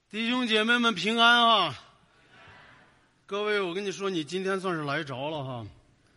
弟兄姐妹们平安啊！各位，我跟你说，你今天算是来着了哈，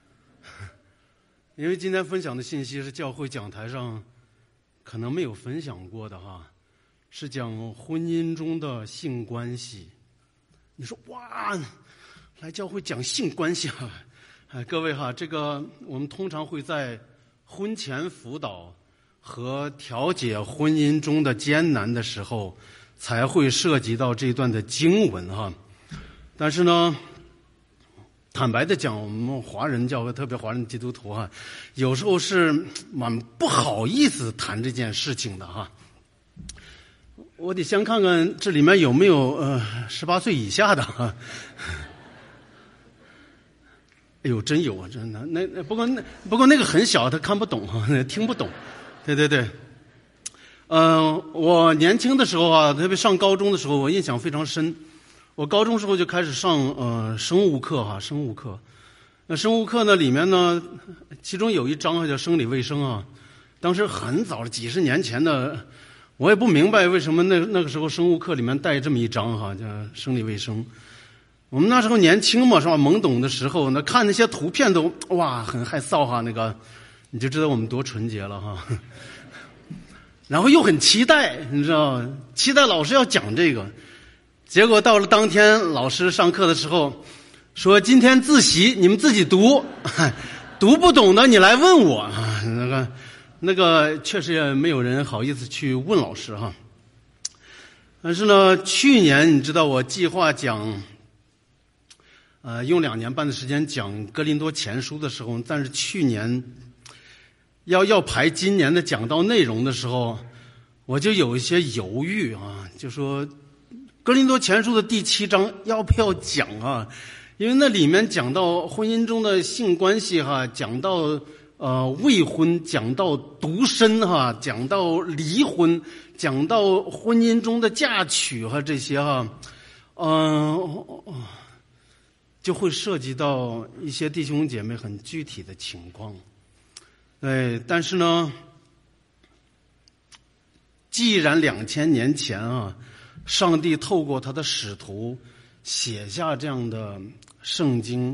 因为今天分享的信息是教会讲台上可能没有分享过的哈，是讲婚姻中的性关系。你说哇，来教会讲性关系啊？各位哈，这个我们通常会在婚前辅导和调解婚姻中的艰难的时候才会涉及到这段的经文哈。但是呢，坦白的讲，我们华人教会，特别华人基督徒哈，有时候是蛮不好意思谈这件事情的哈。我得先看看这里面有没有18岁以下的哈。哎呦，真有啊，真的。不过那个很小，他看不懂哈，听不懂。对。我年轻的时候啊，特别上高中的时候，我印象非常深。我高中时候就开始上生物课哈，生物课。那生物课呢里面呢，其中有一章叫生理卫生啊。当时很早了，几十年前的，我也不明白为什么那个时候生物课里面带这么一章哈，叫生理卫生。我们那时候年轻嘛，是吧？懵懂的时候，那看那些图片都哇很害臊哈，那个你就知道我们多纯洁了哈。然后又很期待，你知道，期待老师要讲这个。结果到了当天老师上课的时候，说今天自习你们自己读，读不懂的你来问我啊。那个确实也没有人好意思去问老师哈。但是呢，去年你知道我计划讲用2年半的时间讲哥林多前书的时候，但是去年要排今年的讲道内容的时候，我就有一些犹豫啊，就说哥林多前书的第7章要不要讲啊？因为那里面讲到婚姻中的性关系哈，讲到未婚，讲到独身哈，讲到离婚，讲到婚姻中的嫁娶和这些哈，就会涉及到一些弟兄姐妹很具体的情况。但是呢，既然2000年前啊，上帝透过他的使徒写下这样的圣经，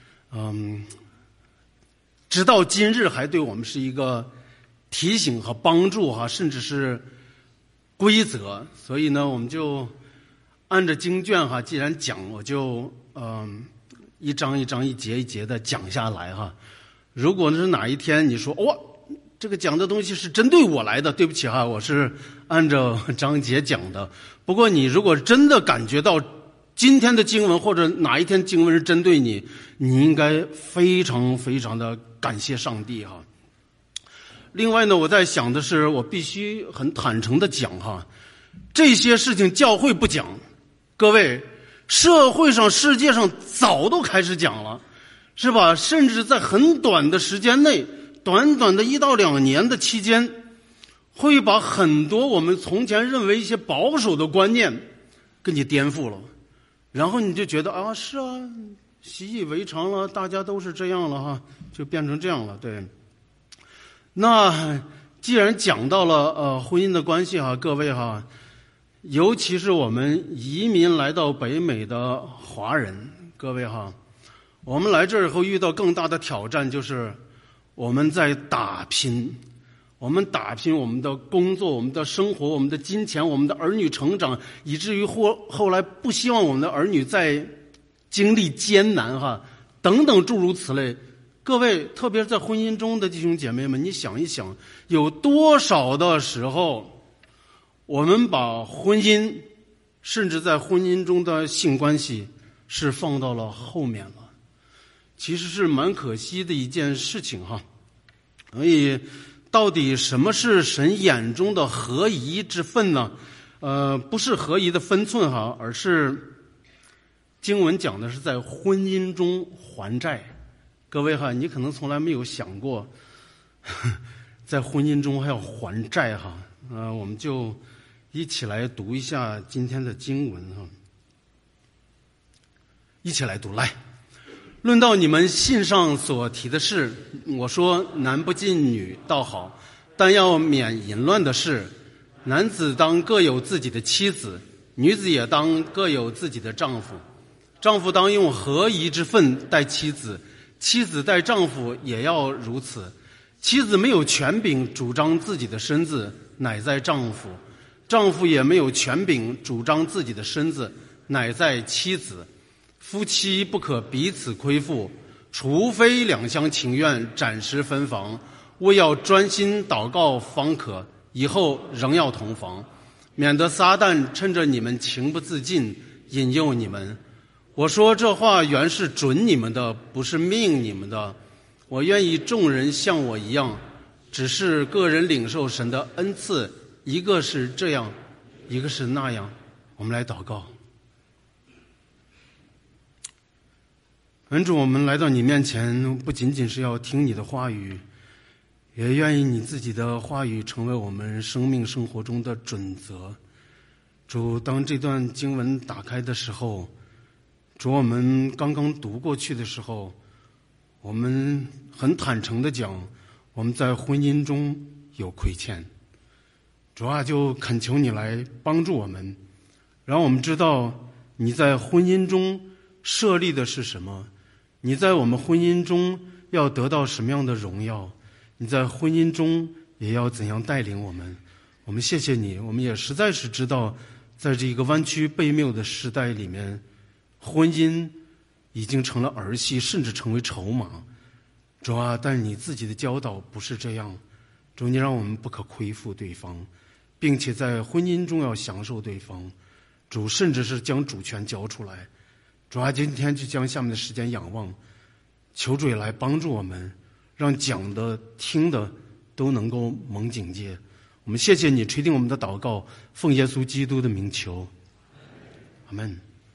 直到今日还对我们是一个提醒和帮助哈，甚至是规则。所以呢，我们就按着经卷哈，既然讲，我就一章一章、一节一节的讲下来哈。如果是哪一天你说哇，这个讲的东西是针对我来的，对不起哈，我是按照章节讲的。不过你如果真的感觉到今天的经文或者哪一天经文是针对你，你应该非常非常的感谢上帝哈。另外呢，我在想的是，我必须很坦诚的讲哈，这些事情教会不讲，各位，社会上世界上早都开始讲了，是吧？甚至在很短的时间内，短短的1到2年的期间，会把很多我们从前认为一些保守的观念给你颠覆了，然后你就觉得啊，是啊，习以为常了，大家都是这样了哈，就变成这样了。对，那既然讲到了婚姻的关系哈，各位哈，尤其是我们移民来到北美的华人，各位哈，我们来这儿以后遇到更大的挑战，就是我们在打拼，我们打拼我们的工作，我们的生活，我们的金钱，我们的儿女成长，以至于后来不希望我们的儿女再经历艰难哈，等等诸如此类。各位，特别是在婚姻中的弟兄姐妹们，你想一想，有多少的时候我们把婚姻，甚至在婚姻中的性关系是放到了后面了，其实是蛮可惜的一件事情哈。所以到底什么是神眼中的合宜之分呢？不是合宜的分寸哈，而是经文讲的是在婚姻中还债。各位哈，你可能从来没有想过在婚姻中还要还债哈。我们就一起来读一下今天的经文哈，一起来读来。论到你们信上所提的事，我说男不近女倒好，但要免淫乱的事。男子当各有自己的妻子， 女子也当各有自己的丈夫，丈夫当用合宜之分待妻子，妻子待丈夫也要如此。妻子没有权柄主张自己的身子，乃在丈夫；丈夫也没有权柄主张自己的身子，乃在妻子。夫妻不可彼此亏负，除非两厢情愿，暂时分房，务要专心祷告方可，以后仍要同房，免得撒旦趁着你们情不自禁引诱你们。我说这话原是准你们的，不是命你们的。我愿意众人像我一样，只是个人领受神的恩赐，一个是这样，一个是那样。我们来祷告。恩主，我们来到你面前，不仅仅是要听你的话语，也愿意你自己的话语成为我们生命生活中的准则。主，当这段经文打开的时候，主，我们刚刚读过去的时候，我们很坦诚地讲，我们在婚姻中有亏欠。主啊，就恳求你来帮助我们，让我们知道你在婚姻中设立的是什么，你在我们婚姻中要得到什么样的荣耀，你在婚姻中也要怎样带领我们。我们谢谢你，我们也实在是知道，在这个弯曲悖谬的时代里面，婚姻已经成了儿戏，甚至成为筹码。主啊，但你自己的教导不是这样。主，你让我们不可亏负对方，并且在婚姻中要享受对方。主，甚至是将主权交出来。主啊，今天就将下面的时间仰望，求主也来帮助我们，让讲的听的都能够蒙警戒。我们谢谢你垂听我们的祷告，奉耶稣基督的名求，阿们。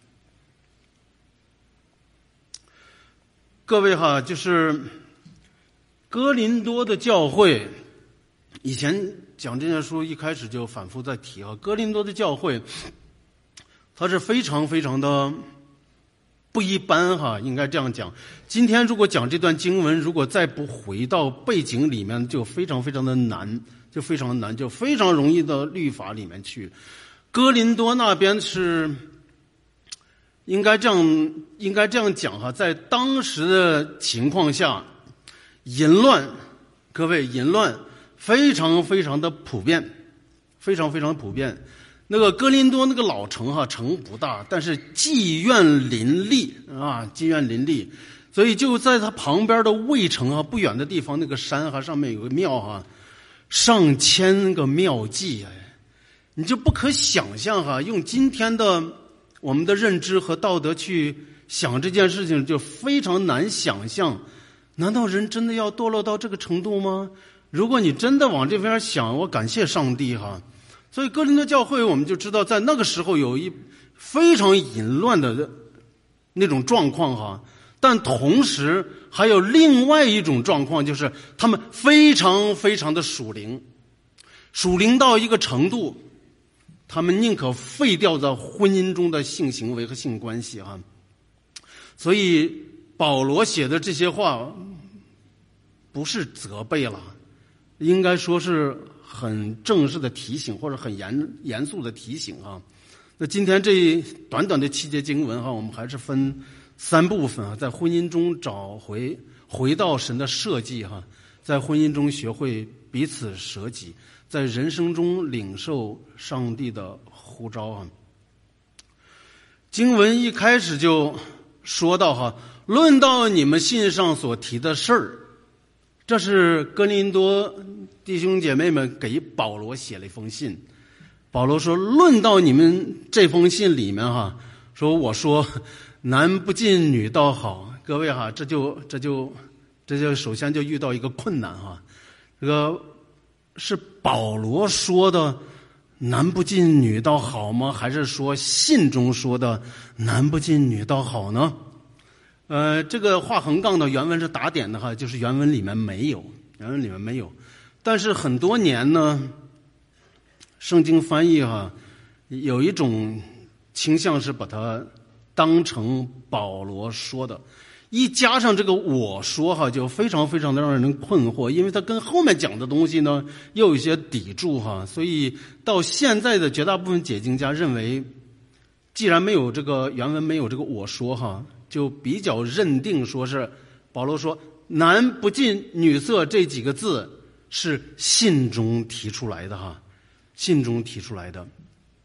各位哈，就是哥林多的教会，以前讲这件书一开始就反复在提啊，哥林多的教会它是非常非常的不一般哈，应该这样讲。今天如果讲这段经文，如果再不回到背景里面，就非常非常的难，就非常难，就非常容易到律法里面去。哥林多那边是应该这样讲哈，在当时的情况下，淫乱，各位，淫乱非常非常的普遍，非常非常普遍。那个哥林多那个老城哈，城不大，但是妓院林立啊，妓院林立，所以就在它旁边的卫城啊，不远的地方那个山哈，上面有个庙哈，上千个庙妓，你就不可想象哈，用今天的我们的认知和道德去想这件事情，就非常难想象。难道人真的要堕落到这个程度吗？如果你真的往这边想，我感谢上帝哈。所以哥林多教会我们就知道，在那个时候有一非常淫乱的那种状况哈，但同时还有另外一种状况，就是他们非常非常的属灵，属灵到一个程度，他们宁可废掉在婚姻中的性行为和性关系哈。所以保罗写的这些话不是责备了，应该说是很正式的提醒，或者很严肃的提醒啊。那今天这短短的7节经文哈，我们还是分3部分啊，在婚姻中找回到神的设计哈，在婚姻中学会彼此舍己，在人生中领受上帝的呼召啊。经文一开始就说到哈，论到你们信上所提的事儿，这是哥林多弟兄姐妹们给保罗写了一封信。保罗说，论到你们这封信里面哈，说我说男不近女倒好。各位哈，这就首先就遇到一个困难哈，这个是保罗说的男不近女倒好吗？还是说信中说的男不近女倒好呢？这个画横杠的原文是打点的哈，就是原文里面没有。但是很多年呢，圣经翻译哈，有一种倾向是把它当成保罗说的，一加上这个我说哈，就非常非常的让人困惑，因为它跟后面讲的东西呢又有一些抵触哈，所以到现在的绝大部分解经家认为既然没有这个原文没有这个我说哈，就比较认定说是保罗说男不近女色这几个字是信中提出来的哈，信中提出来的。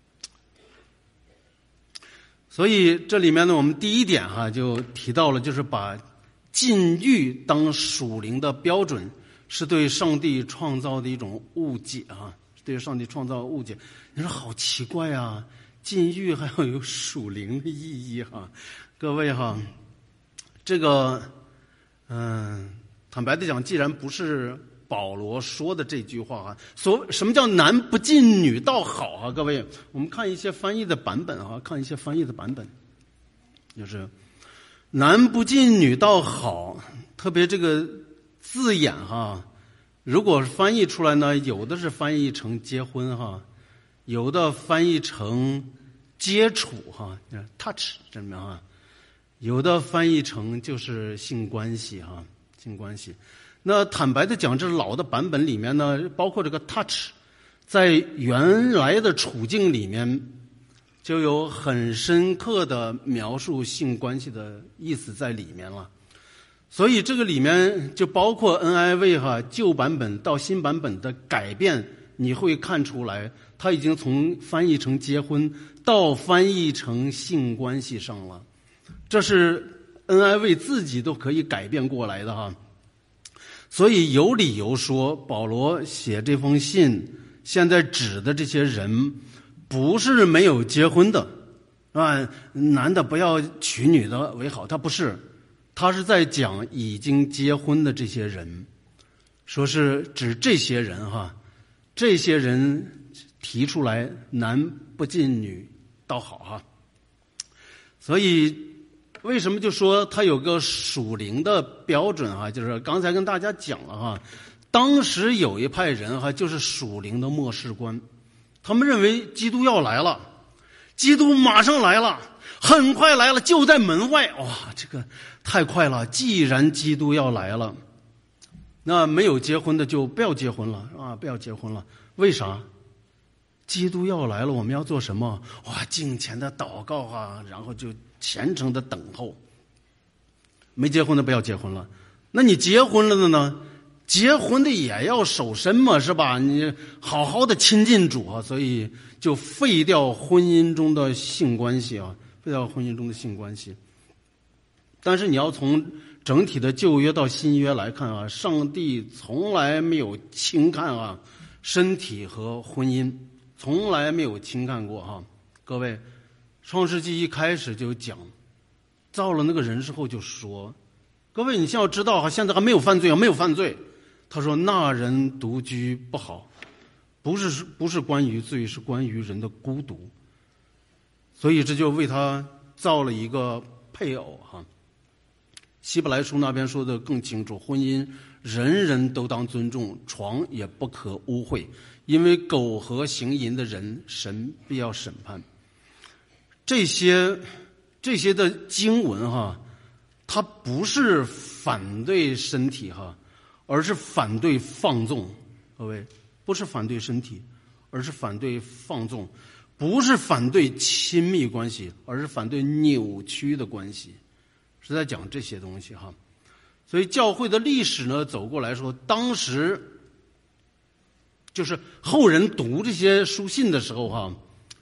所以这里面呢，我们第一点哈就提到了，就是把禁欲当属灵的标准，是对上帝创造的一种误解啊，对上帝创造的误解。你说好奇怪啊，禁欲还要有属灵的意义哈，各位哈，这个坦白的讲，既然不是保罗说的这句话啊，什么叫男不近女倒好啊？各位，我们看一些翻译的版本啊，看一些翻译的版本，就是男不近女倒好，特别这个字眼哈，如果翻译出来呢，有的是翻译成结婚哈，有的翻译成接触哈 ，touch 这么啊，有的翻译成就是性关系哈，性关系。那坦白的讲，这老的版本里面呢，包括这个 touch， 在原来的处境里面就有很深刻的描述性关系的意思在里面了。所以这个里面就包括 NIV 哈旧版本到新版本的改变，你会看出来，它已经从翻译成结婚到翻译成性关系上了，这是 NIV 自己都可以改变过来的哈。所以有理由说，保罗写这封信现在指的这些人不是没有结婚的啊，男的不要娶女的为好，他不是，他是在讲已经结婚的这些人，说是指这些人哈，这些人提出来男不近女倒好哈。所以为什么就说他有个属灵的标准啊？就是刚才跟大家讲了哈，当时有一派人哈，就是属灵的末世观，他们认为基督要来了，基督马上来了，很快来了，就在门外。哇，这个太快了！既然基督要来了，那没有结婚的就不要结婚了啊，不要结婚了。为啥？基督要来了，我们要做什么？哇，敬虔的祷告啊，然后就虔诚的等候。没结婚的不要结婚了，那你结婚了的呢？结婚的也要守身嘛，是吧？你好好的亲近主啊，所以就废掉婚姻中的性关系啊，废掉婚姻中的性关系。但是你要从整体的旧约到新约来看啊，上帝从来没有轻看啊身体和婚姻，从来没有轻看过哈。各位，创世纪一开始就讲，造了那个人之后就说，各位你先要知道哈，现在还没有犯罪啊，没有犯罪。他说那人独居不好，不是关于罪，是关于人的孤独。所以这就为他造了一个配偶哈。希伯来书那边说的更清楚，婚姻人人都当尊重，床也不可污秽，因为苟合行淫的人，神必要审判。这些的经文哈，它不是反对身体哈，而是反对放纵。各位，不是反对身体，而是反对放纵；不是反对亲密关系，而是反对扭曲的关系。是在讲这些东西哈。所以教会的历史呢，走过来说，当时就是后人读这些书信的时候哈，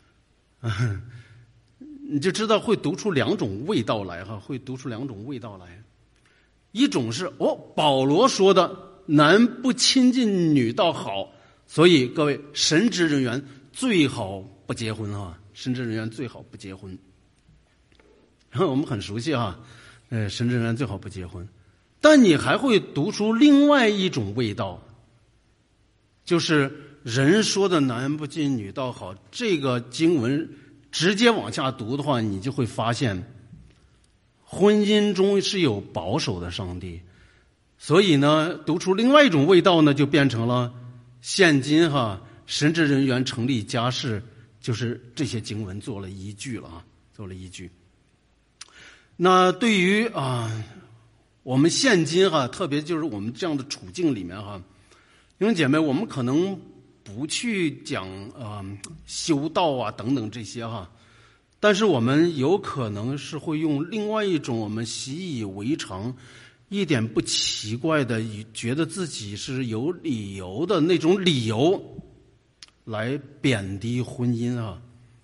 你就知道会读出两种味道来哈，会读出两种味道来。一种是保罗说的男不亲近女倒好，所以各位神职人员最好不结婚哈，神职人员最好不结婚。然后我们很熟悉哈，神职人员最好不结婚。但你还会读出另外一种味道，就是人说的男不近女倒好，这个经文直接往下读的话，你就会发现婚姻中是有保守的上帝。所以呢，读出另外一种味道呢，就变成了现今哈神职人员成立家室，就是这些经文做了依据了啊，做了依据。那对于我们现今哈，特别就是我们这样的处境里面哈，弟兄姐妹，我们可能不去讲修道啊等等这些哈， 但是我们有可能是会用另外一种我们习以为常、一点不奇怪的，觉得自己是有理由的那种理由，来贬低婚姻啊。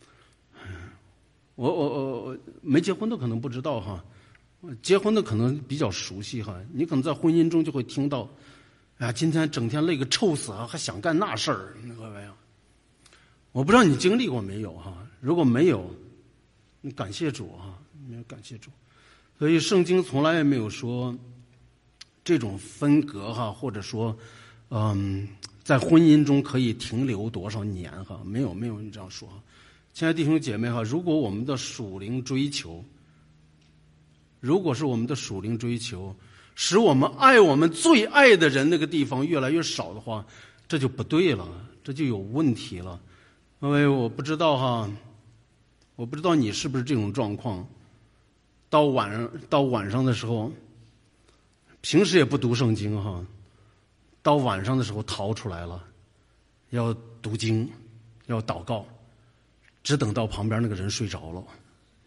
我没结婚的可能不知道哈，结婚的可能比较熟悉哈。你可能在婚姻中就会听到，哎呀，今天整天累个臭死啊，还想干那事儿，那个没有。我不知道你经历过没有哈？如果没有，你感谢主啊，没有感谢主。所以圣经从来也没有说这种分隔哈，或者说，在婚姻中可以停留多少年哈？没有人这样说。亲爱的弟兄姐妹哈，如果我们的属灵追求，如果是我们的属灵追求，使我们爱我们最爱的人那个地方越来越少的话，这就不对了，这就有问题了。因为我不知道哈，我不知道你是不是这种状况。到晚上的时候，平时也不读圣经哈，到晚上的时候逃出来了，要读经，要祷告，只等到旁边那个人睡着了。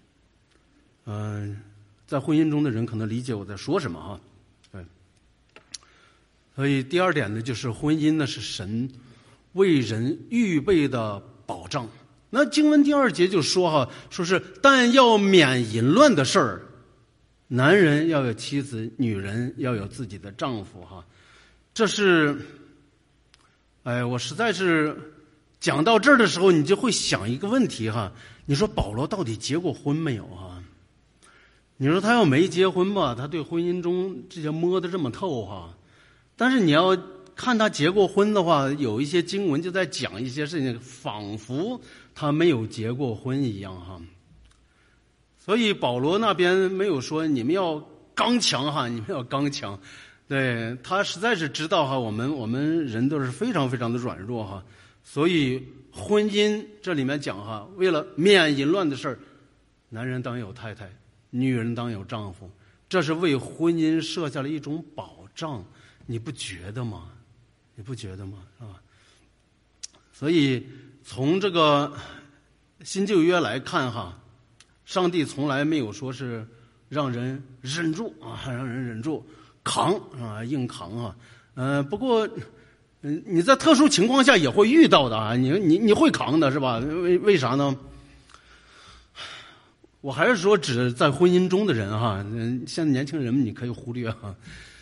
在婚姻中的人可能理解我在说什么哈。对，所以第二点呢，就是婚姻呢是神为人预备的保障。那经文第2节就说哈，说是但要免淫乱的事儿，男人要有妻子，女人要有自己的丈夫哈。这是，我实在是讲到这儿的时候，你就会想一个问题哈，你说保罗到底结过婚没有哈？你说他要没结婚吧，他对婚姻中这些摸得这么透哈，但是你要看他结过婚的话，有一些经文就在讲一些事情，仿佛他没有结过婚一样哈。所以保罗那边没有说你们要刚强哈，你们要刚强。对，他实在是知道哈，我们人都是非常非常的软弱哈。所以婚姻这里面讲哈，为了免淫乱的事儿，男人当有太太，女人当有丈夫，这是为婚姻设下了一种保障，你不觉得吗？你不觉得吗？是吧？所以从这个新旧约来看哈，上帝从来没有说是让人忍住啊，让人忍住扛啊，硬扛啊。不过你在特殊情况下也会遇到的啊，你会扛的是吧？为啥呢？我还是说指在婚姻中的人哈，现在年轻人们你可以忽略哈。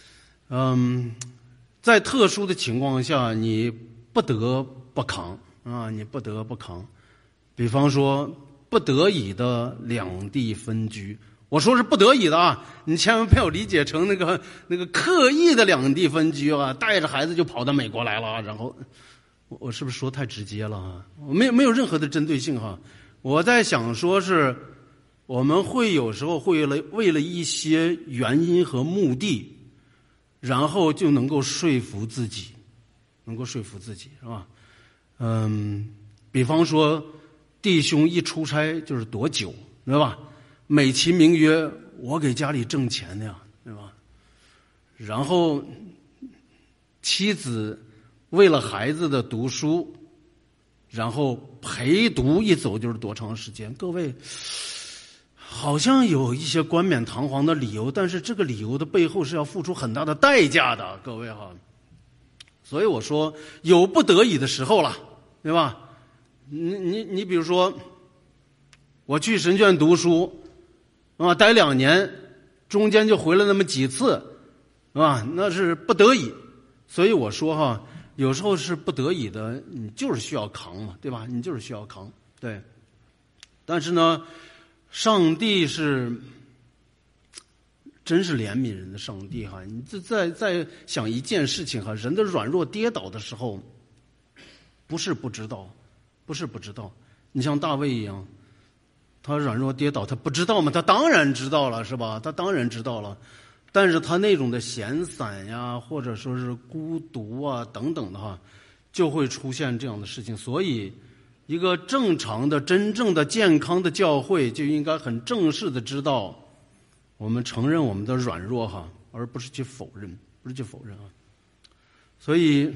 在特殊的情况下，你不得不扛啊，你不得不扛。比方说不得已的两地分居，我说是不得已的啊，你千万不要理解成那个刻意的两地分居啊，带着孩子就跑到美国来了，然后我是不是说太直接了啊？我没有任何的针对性哈。我在想说是我们会有时候会为了一些原因和目的，然后就能够说服自己是吧？比方说弟兄一出差就是多久，对吧？美其名曰我给家里挣钱的呀，对吧？然后妻子为了孩子的读书，然后陪读一走就是多长时间？各位，好像有一些冠冕堂皇的理由，但是这个理由的背后是要付出很大的代价的，各位哈。所以我说有不得已的时候了，对吧？你比如说，我去神学院读书啊，待2年，中间就回来那么几次，啊，那是不得已。所以我说哈，有时候是不得已的，你就是需要扛嘛，对吧？你就是需要扛，对。但是呢，上帝是真是怜悯人的上帝哈！你在想一件事情哈，人的软弱跌倒的时候，不是不知道。你像大卫一样，他软弱跌倒，他不知道吗？他当然知道了，是吧？他当然知道了，但是他那种的闲散呀，或者说是孤独啊等等的哈，就会出现这样的事情。所以，一个正常的、真正的、健康的教会就应该很正式的知道，我们承认我们的软弱哈，而不是去否认，啊。所以，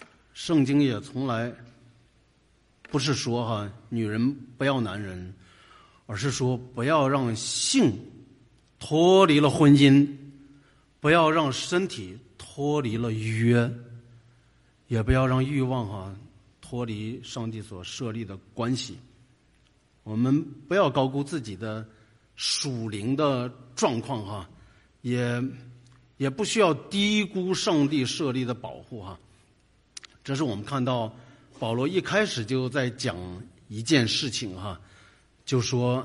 圣经也从来不是说哈，女人不要男人， 而是说不要让性脱离了婚姻，不要让身体脱离了约，也不要让欲望脱离上帝所设立的关系。我们不要高估自己的属灵的状况也不需要低估上帝设立的保护这是我们看到保罗一开始就在讲一件事情就说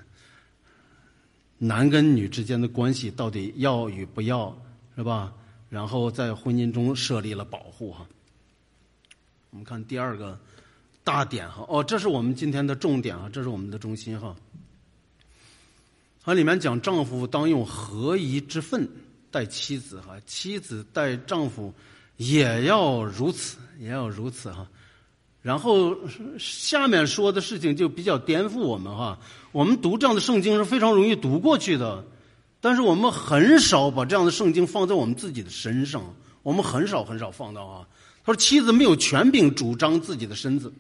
男跟女之间的关系到底要与不要，是吧？然后在婚姻中设立了保护我们看第二个大点这是我们今天的重点这是我们的中心它里面讲丈夫当用合宜之分待妻子妻子待丈夫也要如此然后下面说的事情就比较颠覆我们我们读这样的圣经是非常容易读过去的，但是我们很少把这样的圣经放在我们自己的身上，我们很少放到他说妻子没有权柄主张自己的身子。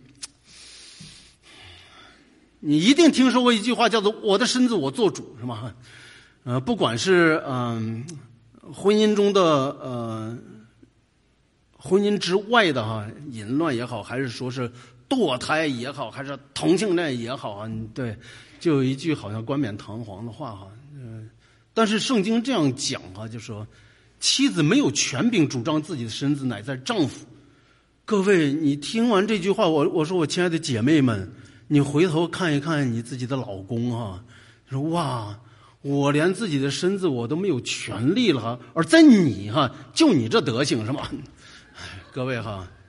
你一定听说过一句话叫做我的身子我做主，是吗？不管是婚姻中的婚姻之外的淫乱也好，还是说是堕胎也好，还是同性恋也好对，就有一句好像冠冕堂皇的话但是圣经这样讲就说妻子没有权柄主张自己的身子，乃在丈夫。各位，你听完这句话，我说我亲爱的姐妹们，你回头看一看你自己的老公说哇，我连自己的身子我都没有权利了而在你就你这德行，是吗？各位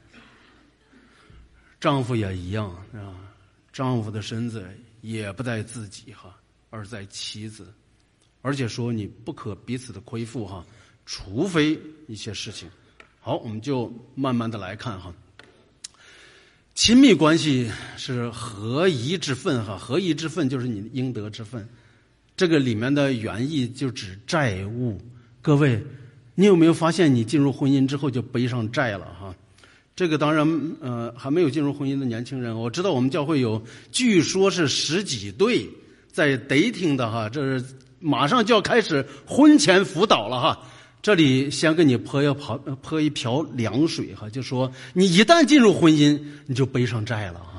丈夫也一样丈夫的身子也不在自己而在妻子，而且说你不可彼此的亏负除非一些事情。好，我们就慢慢的来看亲密关系是合宜之分合宜之分就是你的应得之分，这个里面的原意就指债务。各位，你有没有发现你进入婚姻之后就背上债了这个当然还没有进入婚姻的年轻人，我知道我们教会有据说是10几对在 dating 的这是马上就要开始婚前辅导了这里先给你泼一瓢凉水就说你一旦进入婚姻你就背上债了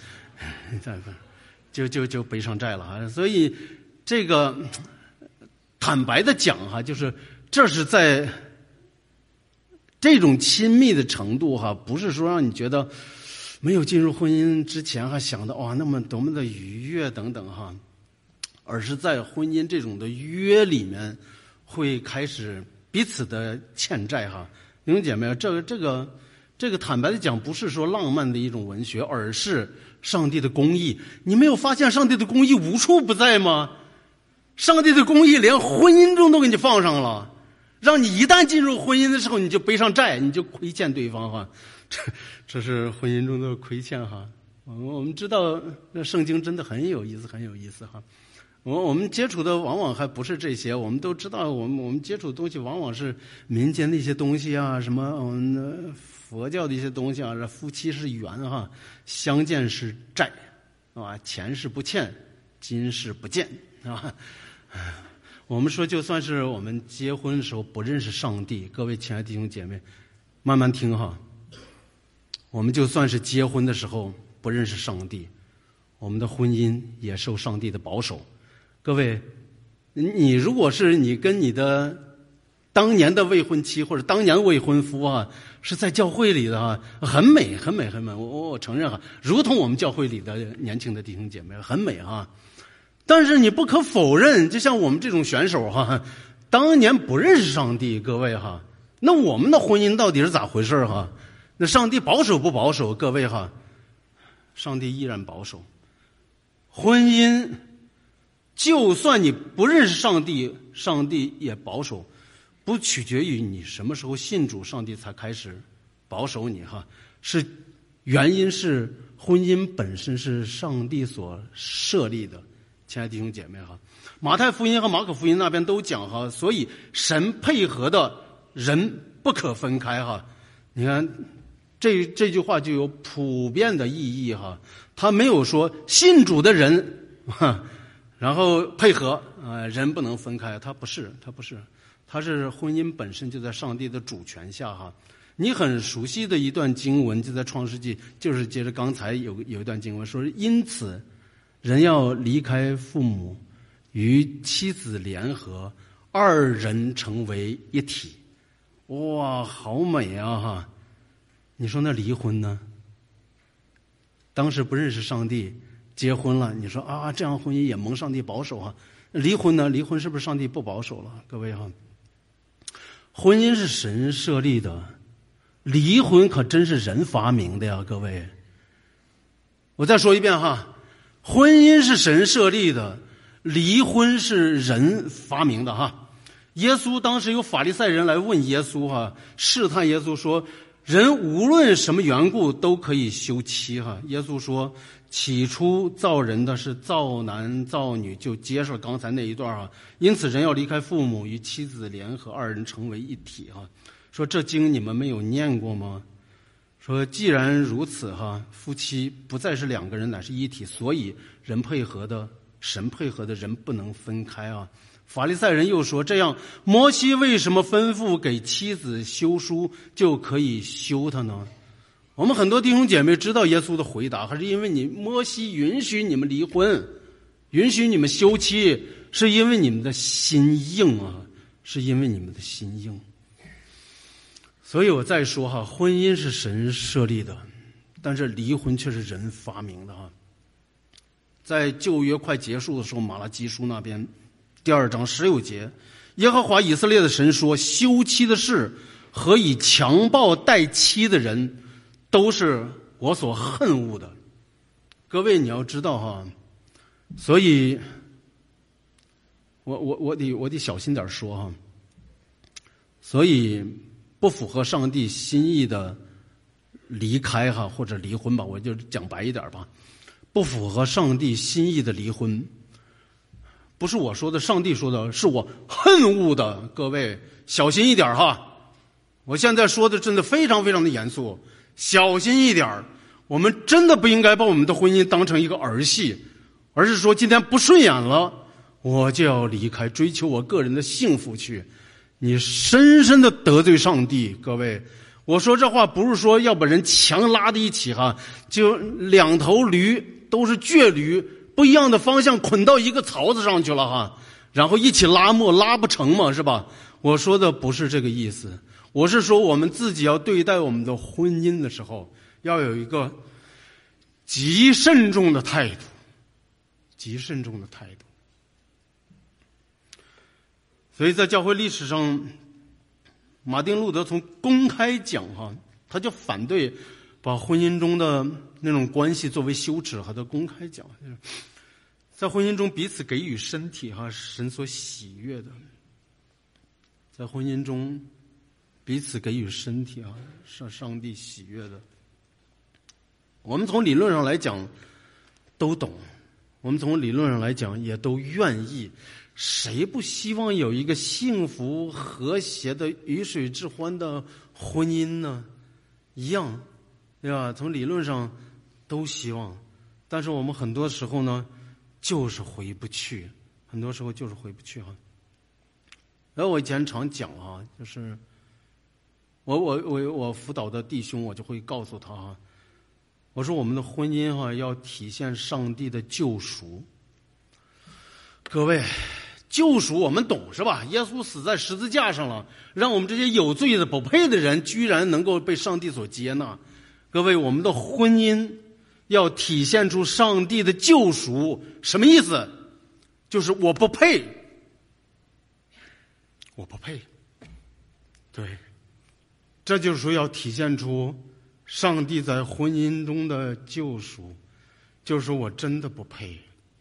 就背上债了所以这个坦白的讲就是这是在这种亲密的程度不是说让你觉得没有进入婚姻之前想的那么多么的愉悦等等而是在婚姻这种的约里面会开始彼此的欠债弟兄姐妹，这个坦白的讲不是说浪漫的一种文学，而是上帝的公义。你没有发现上帝的公义无处不在吗？上帝的公义连婚姻中都给你放上了，让你一旦进入婚姻的时候你就背上债，你就亏欠对方这是婚姻中的亏欠我们知道圣经真的很有意思我们接触的往往还不是这些，我们都知道我们接触的东西往往是民间的一些东西什么佛教的一些东西夫妻是缘相见是债钱是不欠，金是不见我们说就算是我们结婚的时候不认识上帝，各位亲爱的弟兄姐妹慢慢听我们就算是结婚的时候不认识上帝，我们的婚姻也受上帝的保守。各位，你如果是你跟你的当年的未婚妻或者当年未婚夫是在教会里的很美，我承认如同我们教会里的年轻的弟兄姐妹很美但是你不可否认，就像我们这种选手当年不认识上帝，各位那我们的婚姻到底是咋回事那上帝保守不保守？各位上帝依然保守。婚姻就算你不认识上帝，上帝也保守，不取决于你什么时候信主，上帝才开始保守你是原因是婚姻本身是上帝所设立的。亲爱的弟兄姐妹马太福音和马可福音那边都讲所以神配合的人不可分开你看这句话就有普遍的意义他没有说信主的人然后配合人不能分开，它不是，它是婚姻本身就在上帝的主权下哈。你很熟悉的一段经文就在创世纪，就是接着刚才有一段经文说，因此人要离开父母，与妻子联合，二人成为一体。哇，好美啊哈！你说那离婚呢？当时不认识上帝，结婚了，你说啊，这样婚姻也蒙上帝保守啊。离婚呢？离婚是不是上帝不保守了？各位哈，婚姻是神设立的，离婚可真是人发明的呀，各位。我再说一遍哈，婚姻是神设立的，离婚是人发明的哈。耶稣当时有法利赛人来问耶稣哈，试探耶稣说，人无论什么缘故都可以休妻哈。耶稣说，起初造人的是造男造女，就接受刚才那一段哈。因此人要离开父母，与妻子联合，二人成为一体哈。说这经你们没有念过吗？说既然如此哈，夫妻不再是两个人，乃是一体，所以神配合的人不能分开啊。法利赛人又说，这样摩西为什么吩咐给妻子休书就可以休她呢？我们很多弟兄姐妹知道耶稣的回答，还是因为摩西允许你们离婚，允许你们休妻，是因为你们的心硬啊，是因为你们的心硬。所以我再说哈，婚姻是神设立的，但是离婚却是人发明的哈。在旧约快结束的时候，马拉基书那边第2章16节，耶和华以色列的神说，休妻的事和以强暴待妻的人都是我所恨恶的。各位你要知道哈，所以我得小心点说哈。所以不符合上帝心意的离开哈，或者离婚吧，我就讲白一点吧。不符合上帝心意的离婚，不是我说的，上帝说的，是我恨恶的。各位小心一点哈，我现在说的真的非常非常的严肃，小心一点。我们真的不应该把我们的婚姻当成一个儿戏，而是说今天不顺眼了，我就要离开，追求我个人的幸福去。你深深的得罪上帝。各位，我说这话不是说要把人强拉在一起哈，就两头驴都是倔驴，不一样的方向捆到一个槽子上去了哈，然后一起拉磨，拉不成嘛，是吧？我说的不是这个意思，我是说我们自己要对待我们的婚姻的时候，要有一个极慎重的态度，极慎重的态度。所以在教会历史上，马丁路德从公开讲哈，他就反对把婚姻中的那种关系作为羞耻和他公开讲，在婚姻中彼此给予身体哈，神所喜悦的。在婚姻中彼此给予身体啊，是上帝喜悦的。我们从理论上来讲都懂，我们从理论上来讲也都愿意。谁不希望有一个幸福和谐的鱼水之欢的婚姻呢？一样，对吧？从理论上都希望，但是我们很多时候呢就是回不去，很多时候就是回不去哈。然后我以前常讲啊，就是我辅导的弟兄，我就会告诉他哈，我说我们的婚姻哈要体现上帝的救赎。各位，救赎我们懂是吧？耶稣死在十字架上了，让我们这些有罪的不配的人居然能够被上帝所接纳。各位，我们的婚姻要体现出上帝的救赎，什么意思？就是我不配，我不配。对，这就是说要体现出上帝在婚姻中的救赎，就是说我真的不配。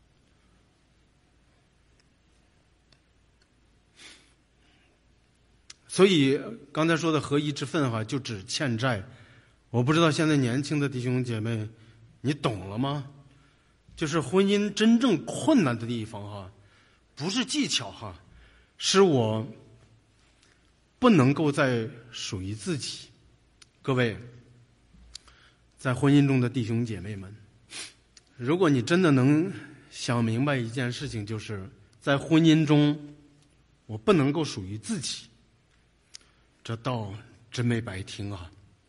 所以刚才说的合一之分哈，就指欠债。我不知道现在年轻的弟兄姐妹，你懂了吗？就是婚姻真正困难的地方哈，不是技巧哈，是我不能够再属于自己。各位，在婚姻中的弟兄姐妹们，如果你真的能想明白一件事情，就是在婚姻中我不能够属于自己，这道真没白听啊。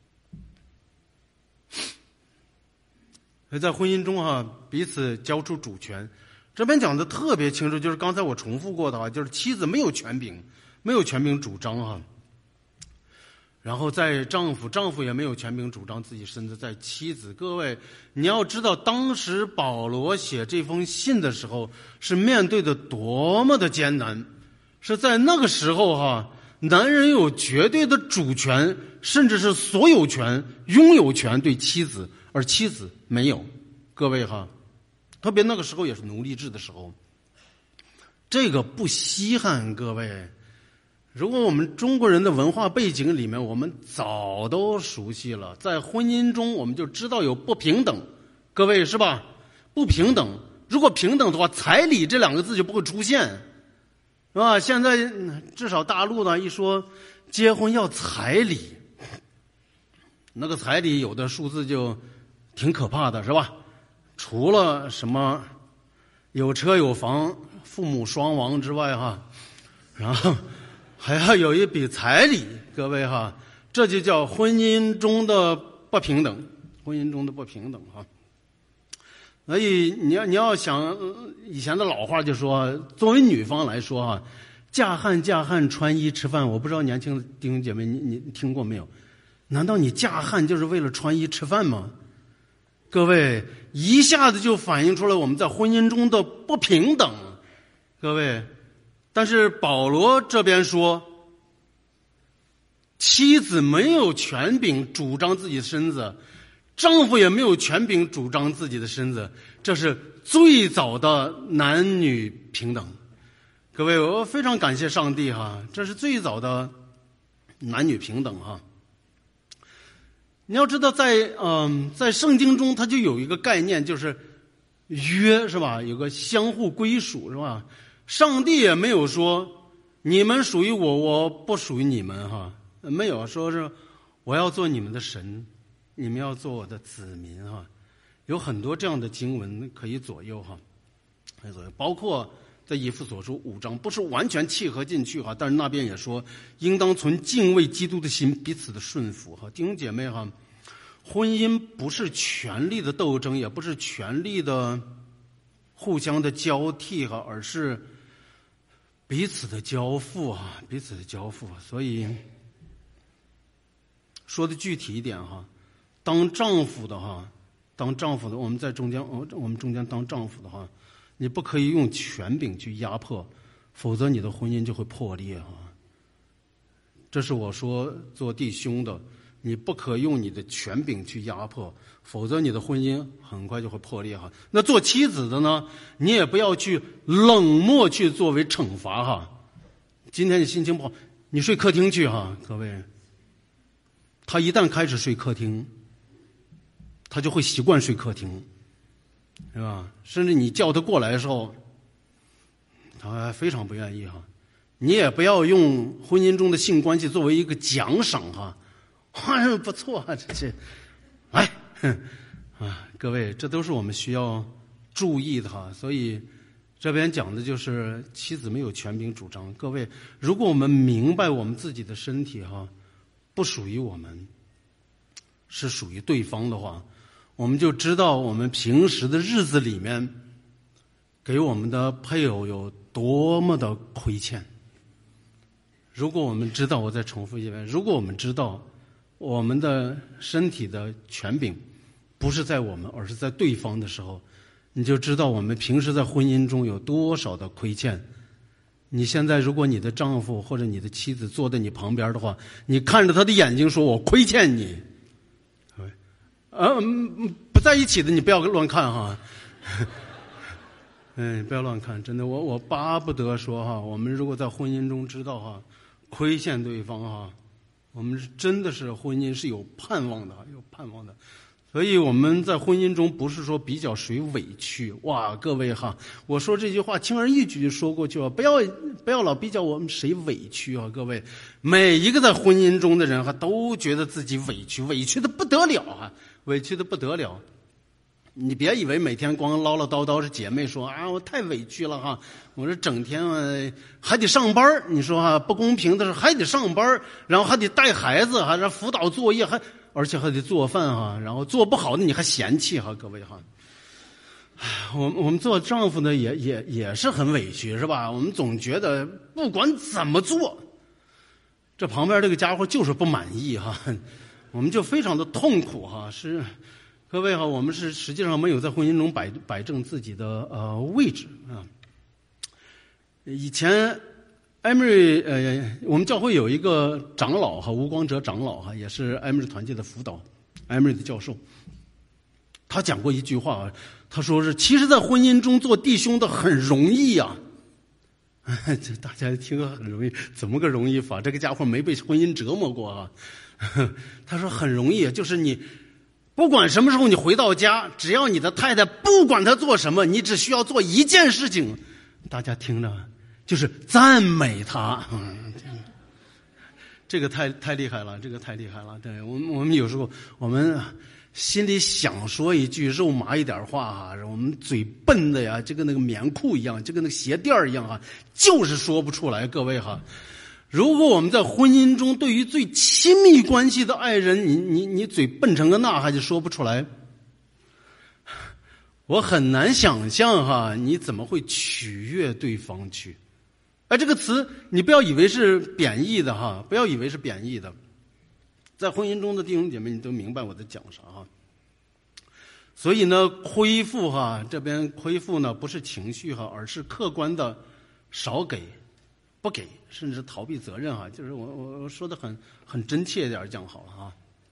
在婚姻中彼此交出主权，这边讲的特别清楚，就是刚才我重复过的就是妻子没有权柄主张然后在丈夫也没有权柄主张自己身子，在妻子。各位，你要知道，当时保罗写这封信的时候，是面对的多么的艰难，是在那个时候男人有绝对的主权，甚至是所有权、拥有权对妻子，而妻子没有。各位特别那个时候也是奴隶制的时候，这个不稀罕。各位，如果我们中国人的文化背景里面，我们早都熟悉了，在婚姻中我们就知道有不平等，各位是吧？不平等，如果平等的话，彩礼这两个字就不会出现，是吧？现在至少大陆呢一说结婚要彩礼，那个彩礼有的数字就挺可怕的，是吧？除了什么有车有房、父母双亡之外然后还要有一笔彩礼，各位这就叫婚姻中的不平等，婚姻中的不平等所以你要想，以前的老话就说，作为女方来说嫁汉穿衣吃饭。我不知道年轻的弟兄姐妹你听过没有？难道你嫁汉就是为了穿衣吃饭吗？各位，一下子就反映出来我们在婚姻中的不平等。各位，但是保罗这边说，妻子没有权柄主张自己的身子，丈夫也没有权柄主张自己的身子，这是最早的男女平等。各位，我非常感谢上帝这是最早的男女平等你要知道在圣经中它就有一个概念，就是约，是吧？有个相互归属，是吧？上帝也没有说你们属于我，我不属于你们没有说是我要做你们的神，你们要做我的子民有很多这样的经文可以左右包括在以弗所书5章，不是完全契合进去但是那边也说，应当存敬畏基督的心，彼此的顺服弟兄姐妹婚姻不是权力的斗争，也不是权力的互相的交替而是彼此的交付彼此的交付。所以说的具体一点当丈夫的我们在中间，我们中间当丈夫的你不可以用权柄去压迫，否则你的婚姻就会破裂这是我说做弟兄的，你不可用你的权柄去压迫，否则你的婚姻很快就会破裂那做妻子的呢，你也不要去冷漠去作为惩罚今天你心情不好，你睡客厅去各位，他一旦开始睡客厅，他就会习惯睡客厅，是吧？甚至你叫他过来的时候，他非常不愿意你也不要用婚姻中的性关系作为一个奖赏不错这来各位，这都是我们需要注意的所以这边讲的就是妻子没有权柄主张。各位，如果我们明白我们自己的身体不属于我们，是属于对方的话，我们就知道我们平时的日子里面给我们的配偶有多么的亏欠。如果我们知道，我再重复一遍，如果我们知道我们的身体的权柄不是在我们，而是在对方的时候，你就知道我们平时在婚姻中有多少的亏欠。你现在如果你的丈夫或者你的妻子坐在你旁边的话，你看着他的眼睛说，我亏欠你不在一起的你不要乱看不要乱看，真的，我巴不得说我们如果在婚姻中知道亏欠对方我们真的是婚姻是有盼望的，有盼望的。所以我们在婚姻中不是说比较谁委屈，哇，各位我说这句话轻而易举就说过去了，不要老比较我们谁委屈各位，每一个在婚姻中的人都觉得自己委屈的不得了委屈的不得了。 你别以为每天光唠唠叨叨是姐妹说啊，我太委屈了哈，我这整天还得上班，你说哈，不公平的是还得上班，然后还得带孩子，还是辅导作业，而且还得做饭哈，然后做不好的你还嫌弃哈，各位哈。我们做丈夫的也是很委屈是吧？我们总觉得不管怎么做，这旁边这个家伙就是不满意哈，我们就非常的痛苦哈。是各位哈，我们是实际上没有在婚姻中摆正自己的位置啊。以前艾默瑞我们教会有一个长老哈，吴光哲长老哈，也是艾默瑞团契的辅导，艾默瑞的教授，他讲过一句话啊，他说是其实在婚姻中做弟兄的很容易啊。这大家听很容易，怎么个容易法？这个家伙没被婚姻折磨过啊。他说很容易，就是你不管什么时候你回到家，只要你的太太不管她做什么，你只需要做一件事情，大家听着，就是赞美她。这个太厉害了，这个太厉害了。对，我们有时候我们心里想说一句肉麻一点话哈，我们嘴笨的呀，就跟那个棉裤一样，就跟那个鞋垫一样哈，就是说不出来。各位哈，如果我们在婚姻中对于最亲密关系的爱人，你嘴笨成个那还就说不出来，我很难想象哈，你怎么会取悦对方去？哎，这个词你不要以为是贬义的哈，不要以为是贬义的。在婚姻中的弟兄姐妹，你都明白我在讲啥哈。所以呢，亏负哈，这边亏负呢不是情绪哈，而是客观的少给、不给，甚至逃避责任哈。就是我说的很真切一点讲好了哈。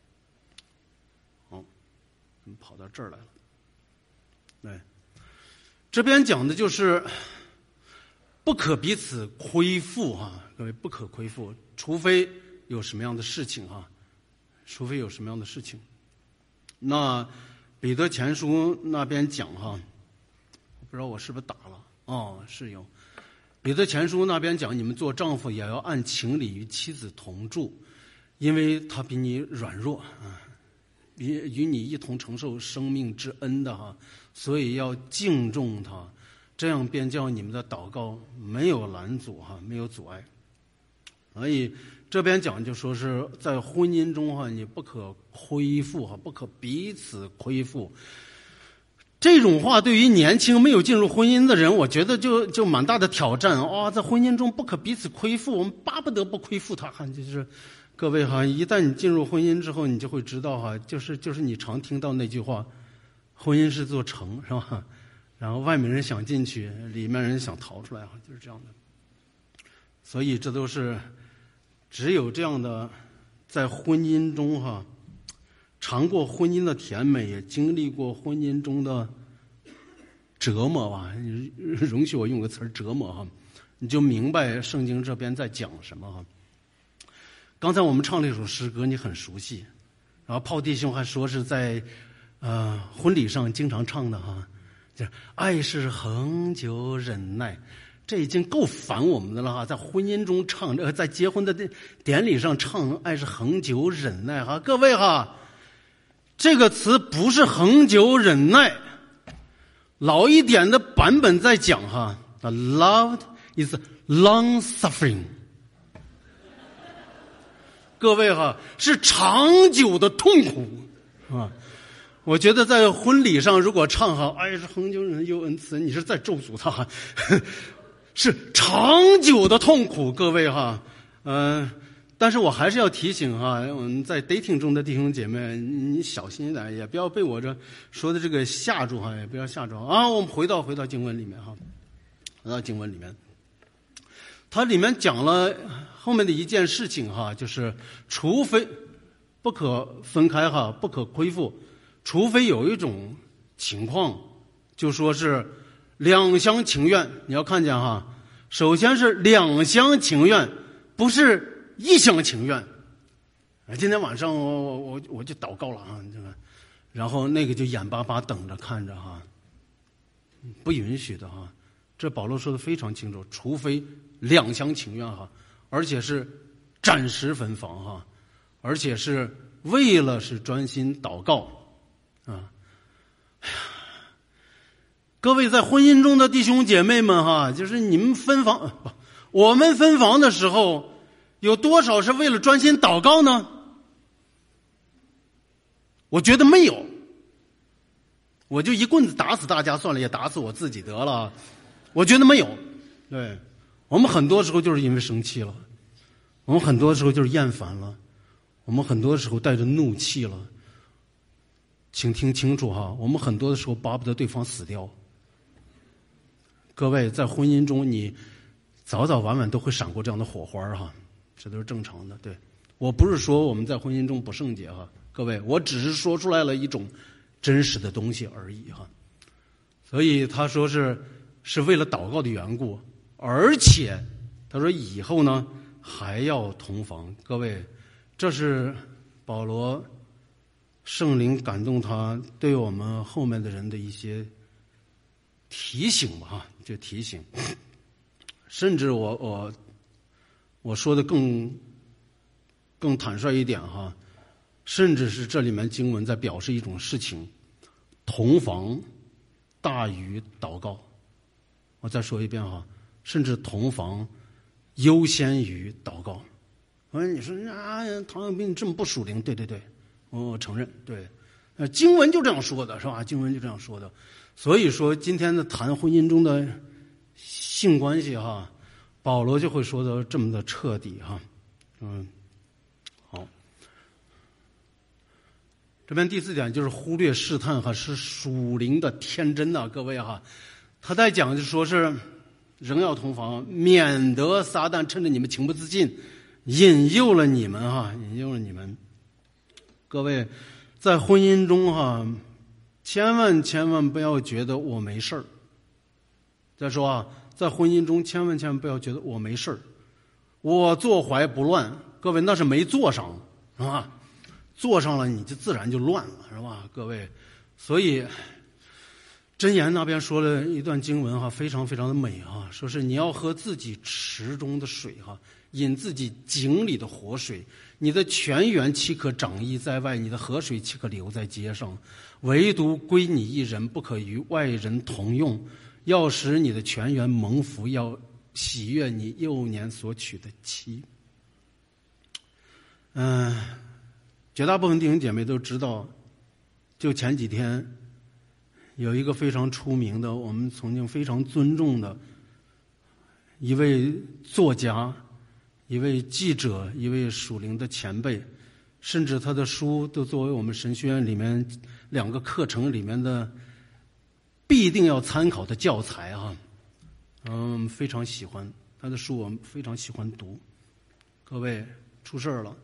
好，怎么跑到这儿来了？对，这边讲的就是不可彼此亏负哈，各位不可亏负，除非有什么样的事情哈。除非有什么样的事情，那彼得前书那边讲哈，我不知道我是不是打了哦，是有。彼得前书那边讲，你们做丈夫也要按情理与妻子同住，因为他比你软弱啊，与你一同承受生命之恩的哈，所以要敬重他，这样便叫你们的祷告没有拦阻哈，没有阻碍。所以这边讲就说是在婚姻中哈，你不可亏负哈，不可彼此亏负。这种话对于年轻没有进入婚姻的人，我觉得就蛮大的挑战啊！在婚姻中不可彼此亏负，我们巴不得不亏负他哈。就是各位哈，一旦你进入婚姻之后，你就会知道哈，就是你常听到那句话，婚姻是座城是吧？然后外面人想进去，里面人想逃出来哈，就是这样的。所以这都是。只有这样的，在婚姻中哈，尝过婚姻的甜美，也经历过婚姻中的折磨吧，容许我用个词儿折磨哈，你就明白圣经这边在讲什么哈。刚才我们唱了一首诗歌，你很熟悉，然后炮弟兄还说是在婚礼上经常唱的哈，就是爱是恒久忍耐。这已经够烦我们的了哈，在婚姻中唱，在结婚的典礼上唱爱是恒久忍耐哈，各位哈，这个词不是恒久忍耐，老一点的版本在讲哈 ，love is long suffering， 各位哈，是长久的痛苦啊。我觉得在婚礼上如果唱哈，爱是恒久忍耐又恩慈，你是在咒诅他哈。是长久的痛苦，各位哈，但是我还是要提醒哈，我们在 dating 中的弟兄姐妹，你小心一点，也不要被我这说的这个吓住哈，也不要吓住啊。我们回到经文里面哈，回到经文里面，它里面讲了后面的一件事情哈，就是除非不可分开哈，不可亏负，除非有一种情况，就说是。两厢情愿，你要看见哈，首先是两厢情愿，不是一厢情愿。今天晚上我就祷告了啊，这个，然后那个就眼巴巴等着看着哈，不允许的哈。这保罗说的非常清楚，除非两厢情愿哈，而且是暂时分房哈，而且是为了是专心祷告啊。哎呀。 各位在婚姻中的弟兄姐妹们哈，就是你们分房，我们分房的时候，有多少是为了专心祷告呢？我觉得没有。我就一棍子打死大家算了，也打死我自己得了。我觉得没有。对，我们很多时候就是因为生气了，我们很多时候就是厌烦了，我们很多时候带着怒气了。请听清楚哈，我们很多的时候巴不得对方死掉。各位在婚姻中，你早早晚晚都会闪过这样的火花哈，这都是正常的。对，我不是说我们在婚姻中不圣洁哈，各位，我只是说出来了一种真实的东西而已哈。所以他说是为了祷告的缘故，而且他说以后呢还要同房。各位，这是保罗圣灵感动他对我们后面的人的一些提醒吧哈，就提醒。甚至我说的更坦率一点哈，甚至是这里面经文在表示一种事情，同房大于祷告。我再说一遍哈，甚至同房优先于祷告。你说啊，唐小兵你这么不属灵？对对对，我承认，对，经文就这样说的是吧？经文就这样说的。所以说今天的谈婚姻中的性关系哈，保罗就会说的这么的彻底哈。好，这边第4点就是忽略试探哈，是属灵的天真呐，各位哈。他在讲就说是仍要同房，免得撒旦趁着你们情不自禁，引诱了你们哈，引诱了你们。各位在婚姻中哈，千万不要觉得我没事儿。再说啊，在婚姻中千万不要觉得我没事儿，我坐怀不乱。各位那是没坐上是吧？坐上了你就自然就乱了是吧？各位，所以箴言那边说了一段经文哈，非常的美哈，说是你要喝自己池中的水哈，饮自己井里的活水。你的泉源岂可长溢在外？你的河水岂可流在街上？唯独归你一人，不可与外人同用。要使你的泉源蒙福，要喜悦你幼年所娶的妻。绝大部分弟兄姐妹都知道，就前几天有一个非常出名的，我们曾经非常尊重的一位作家，一位记者，一位属灵的前辈，甚至他的书都作为我们神学院里面2个课程里面的必定要参考的教材哈。非常喜欢他的书，我们非常喜欢读。各位，出事了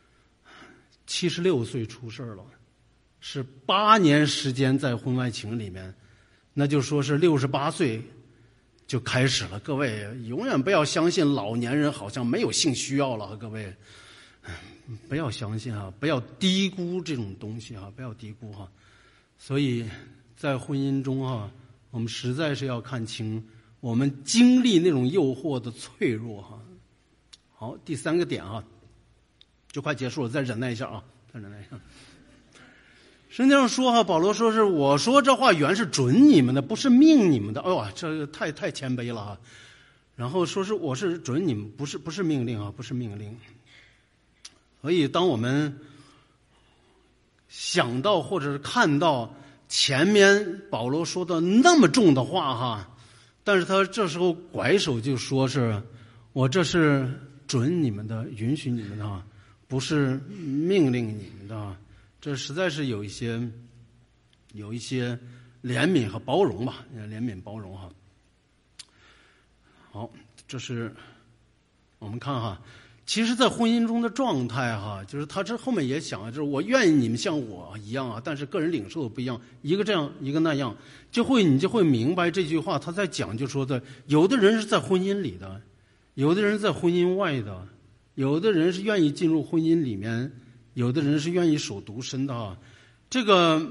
，76岁出事了，是8年时间在婚外情里面，那就说是68岁就开始了。各位永远不要相信老年人好像没有性需要了，各位不要相信哈，不要低估这种东西哈，不要低估哈。所以在婚姻中哈，我们实在是要看清我们经历那种诱惑的脆弱哈。好，第3个点哈，就快结束了，再忍耐一下啊，再忍耐一下。圣经上说哈，保罗说是我说这话原是准你们的，不是命你们的。哎呦，这个太谦卑了哈。然后说是我是准你们，不是命令啊，不是命令。所以当我们想到或者是看到前面保罗说的那么重的话哈，但是他这时候拐手就说是我这是准你们的，允许你们的，不是命令你们的。这实在是有一些怜悯和包容吧，怜悯包容哈。好，这是我们看哈，其实在婚姻中的状态哈，就是他这后面也想，就是我愿意你们像我一样啊，但是个人领受的不一样，一个这样一个那样，你就会明白这句话他在讲，就说的有的人是在婚姻里的，有的人在婚姻外的，有的人是愿意进入婚姻里面，有的人是愿意守独身的啊。这个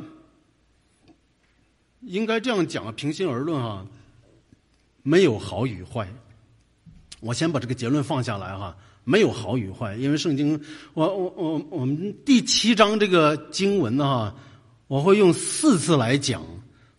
应该这样讲啊，平心而论哈，没有好与坏。我先把这个结论放下来哈，没有好与坏，因为圣经，我们第7章这个经文呢哈，我会用4次来讲，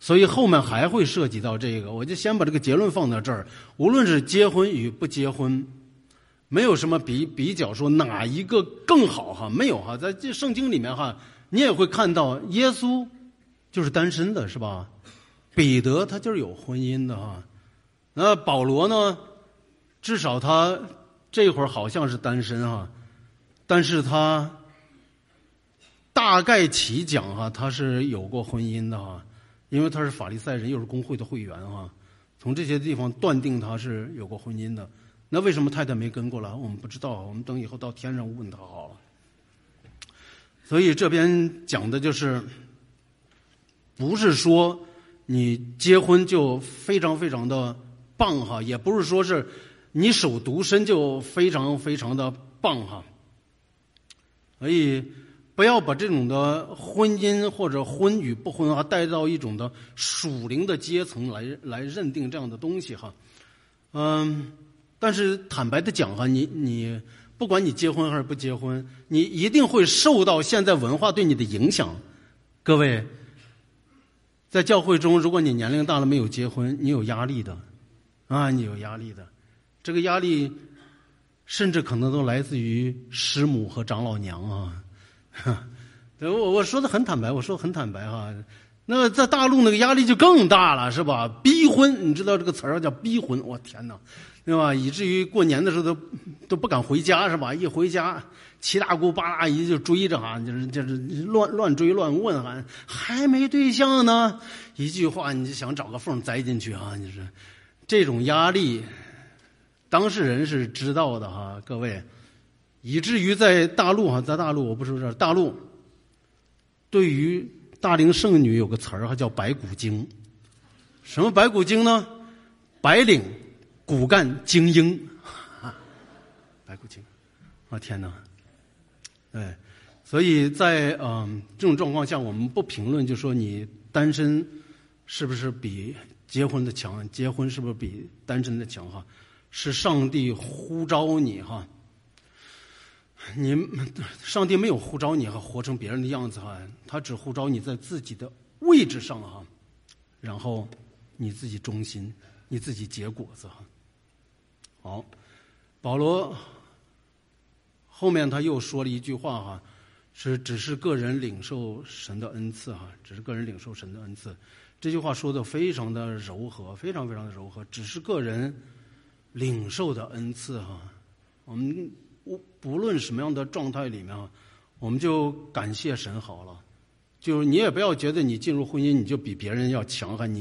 所以后面还会涉及到这个，我就先把这个结论放到这儿。无论是结婚与不结婚，没有什么比较说哪一个更好哈，没有哈，在这圣经里面哈，你也会看到耶稣就是单身的，是吧？彼得他就是有婚姻的哈，那保罗呢，至少他这会儿好像是单身哈，但是他大概其讲哈，他是有过婚姻的哈，因为他是法利赛人，又是公会的会员哈，从这些地方断定他是有过婚姻的。那为什么太太没跟过来？我们不知道，我们等以后到天上问他好了。所以这边讲的就是，不是说你结婚就非常非常的棒哈，也不是说是你守独身就非常非常的棒哈。所以不要把这种的婚姻或者婚与不婚啊带到一种的属灵的阶层来认定这样的东西哈。但是坦白的讲哈，你不管你结婚还是不结婚，你一定会受到现在文化对你的影响。各位，在教会中，如果你年龄大了没有结婚，你有压力的啊，你有压力的。这个压力甚至可能都来自于师母和长老娘啊。我说的很坦白，哈。那在大陆那个压力就更大了，是吧？逼婚，你知道这个词儿叫逼婚，我天哪，对吧？以至于过年的时候都不敢回家，是吧？一回家，七大姑八大姨就追着哈，就是乱追乱问哈，还没对象呢，一句话你就想找个缝栽进去哈，你说这种压力，当事人是知道的哈，各位，以至于在大陆哈，在大陆我不说这大陆，对于大龄剩女有个词儿，还叫白骨精。什么白骨精呢？白领、骨干、精英，白骨精。啊天哪！哎，所以在这种状况下，我们不评论，就说你单身是不是比结婚的强，结婚是不是比单身的强哈？是上帝呼召你哈。上帝没有呼召你哈，活成别人的样子哈，他只呼召你在自己的位置上哈，然后你自己忠心，你自己结果子哈。好，保罗后面他又说了一句话哈，只是个人领受神的恩赐哈，只是个人领受神的恩赐。这句话说的非常的柔和，非常非常的柔和，只是个人领受的恩赐哈。我们不论什么样的状态里面啊，我们就感谢神好了。就你也不要觉得你进入婚姻你就比别人要强哈，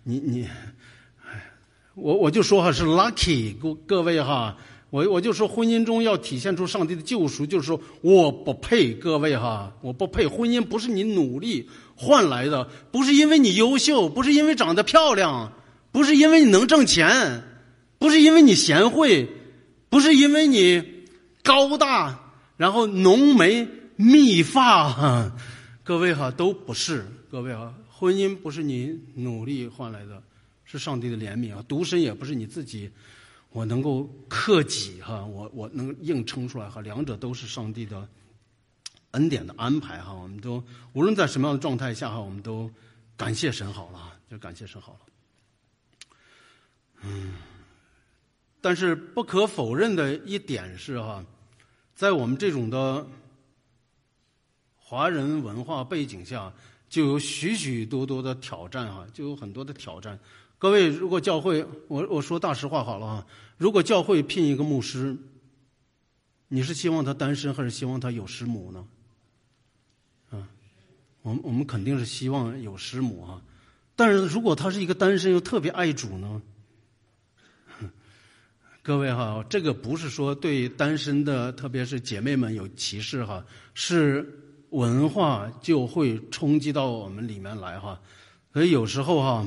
我就说哈是 lucky 各位哈，我就说婚姻中要体现出上帝的救赎，就是说我不配，各位哈，我不配。婚姻不是你努力换来的，不是因为你优秀，不是因为长得漂亮，不是因为你能挣钱，不是因为你贤惠，不是因为你高大，然后浓眉密发哈，各位哈都不是，各位哈，婚姻不是你努力换来的，是上帝的怜悯啊。独身也不是你自己我能够克己哈，我能硬撑出来哈，两者都是上帝的恩典的安排哈。我们都无论在什么样的状态下哈，我们都感谢神好了，就感谢神好了。但是不可否认的一点是哈，在我们这种的华人文化背景下，就有许许多多的挑战哈，就有很多的挑战。各位，如果教会，我说大实话好了哈，如果教会聘一个牧师，你是希望他单身还是希望他有师母呢？我们肯定是希望有师母哈，但是如果他是一个单身又特别爱主呢？各位哈，这个不是说对单身的，特别是姐妹们有歧视哈，是文化就会冲击到我们里面来哈。所以有时候哈，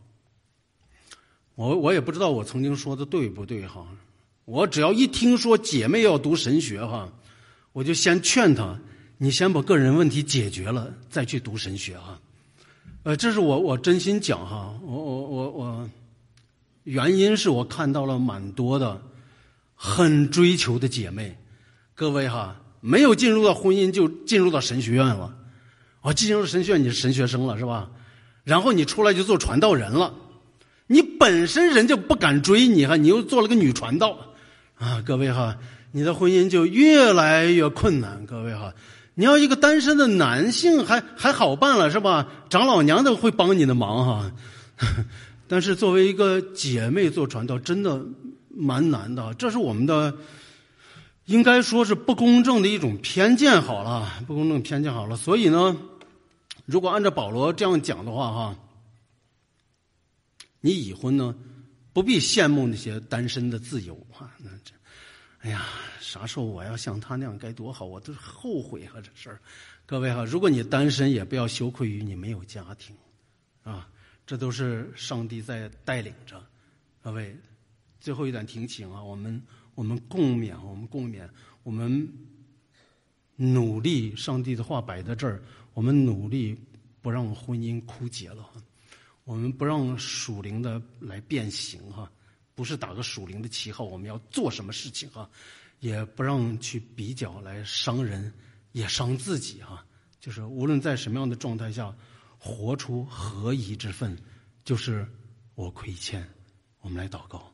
我也不知道我曾经说的对不对哈。我只要一听说姐妹要读神学哈，我就先劝她，你先把个人问题解决了，再去读神学哈。这是我真心讲哈，我。原因是我看到了蛮多的很追求的姐妹，各位哈，没有进入到婚姻就进入到神学院了，进入了神学院你是神学生了是吧？ 然后你出来就做传道人了，你本身人就不敢追你哈，你又做了个女传道啊，各位哈，你的婚姻就越来越困难。各位哈，你要一个单身的男性还好办了是吧？长老娘都会帮你的忙哈。但是作为一个姐妹做传道，真的蛮难的，这是我们的应该说是不公正的一种偏见好了，不公正偏见好了。所以呢，如果按照保罗这样讲的话哈，你已婚呢，不必羡慕那些单身的自由啊。那这，哎呀，啥时候我要像他那样该多好，我都后悔啊这事儿。各位哈，如果你单身，也不要羞愧于你没有家庭啊。这都是上帝在带领着，各位。最后一点提醒啊，我们共勉，我们努力，上帝的话摆在这儿，我们努力不让婚姻枯竭了，我们不让属灵的来变形哈，不是打个属灵的旗号，我们要做什么事情哈，也不让去比较来伤人，也伤自己哈，就是无论在什么样的状态下。活出合宜之分，就是我亏欠。我们来祷告。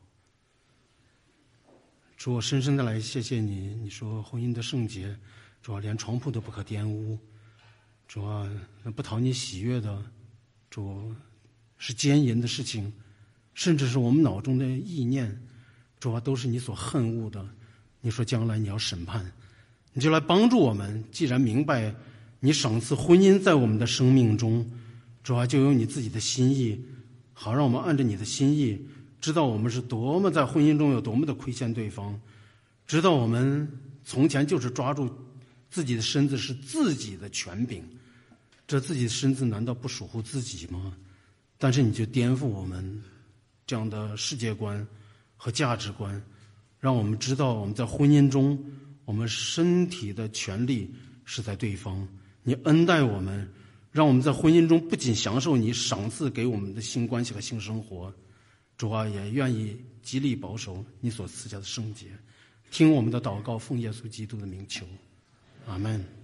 主，我深深的来谢谢你，你说婚姻的圣洁，主啊，连床铺都不可玷污。主啊，那不讨你喜悦的，主是奸淫的事情，甚至是我们脑中的意念，主啊，都是你所恨恶的。你说将来你要审判，你就来帮助我们。既然明白你赏赐婚姻在我们的生命中，主啊，就有你自己的心意，好让我们按照你的心意，知道我们是多么在婚姻中有多么的亏欠对方，知道我们从前就是抓住自己的身子是自己的权柄，这自己的身子难道不属乎自己吗？但是你就颠覆我们这样的世界观和价值观，让我们知道我们在婚姻中，我们身体的权利是在对方。你恩待我们，让我们在婚姻中不仅享受你赏赐给我们的性关系和性生活，主啊，也愿意极力保守你所赐下的圣洁。听我们的祷告，奉耶稣基督的名求，阿们。